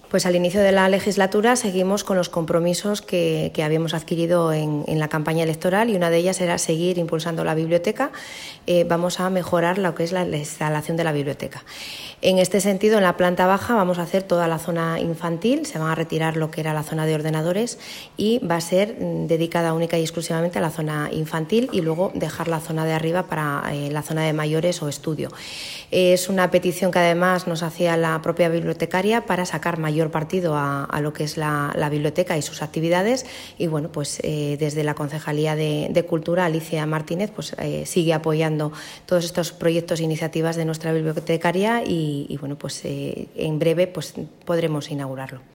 Pues al inicio de la legislatura seguimos con los compromisos que habíamos adquirido en la campaña electoral, y una de ellas era seguir impulsando la biblioteca. Vamos a mejorar lo que es la instalación de la biblioteca. En este sentido, en la planta baja vamos a hacer toda la zona infantil, se van a retirar lo que era la zona de ordenadores y va a ser dedicada única y exclusivamente a la zona infantil, y luego dejar la zona de arriba para la zona de mayores o estudio. Es una petición que además nos hacía la propia bibliotecaria para sacar mayor partido a lo que es la biblioteca y sus actividades, y bueno, pues desde la Concejalía de Cultura, Alicia Martínez pues sigue apoyando todos estos proyectos e iniciativas de nuestra bibliotecaria, y bueno, pues en breve pues podremos inaugurarlo.